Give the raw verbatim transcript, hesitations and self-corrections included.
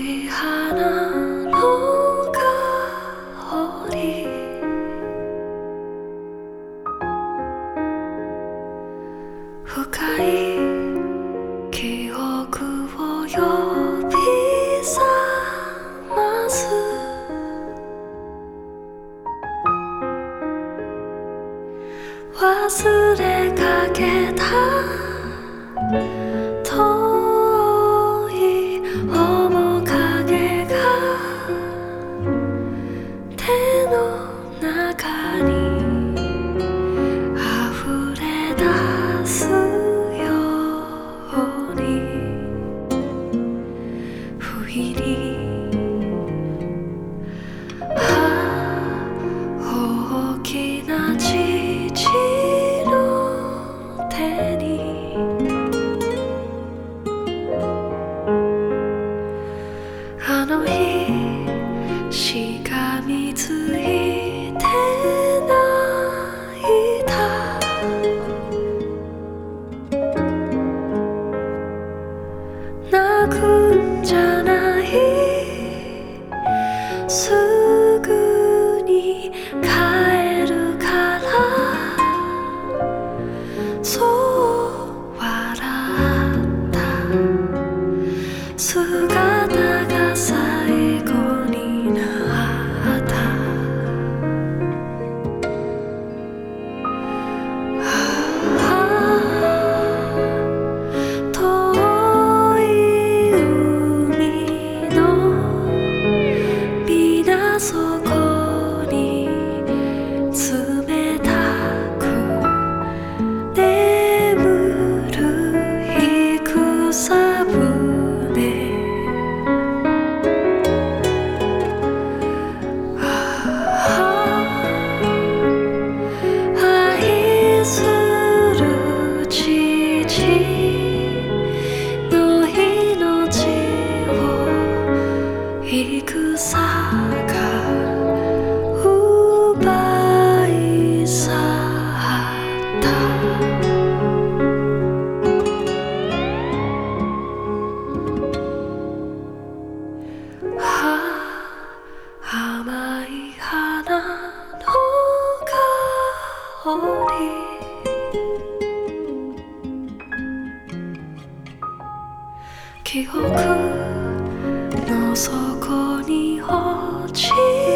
い花の香り深い記憶を呼び覚ます忘れかけた遠い面影が手の中に溢れ出すように不意に大きな父の手にあの日しがみついて泣いた泣くんじゃないすぐに帰るからそう笑った姿が最後になった遠い海の水底に冷たく眠る幾さ船愛する父の命を戦が奪い去った甘い花の香り記憶の底に落ち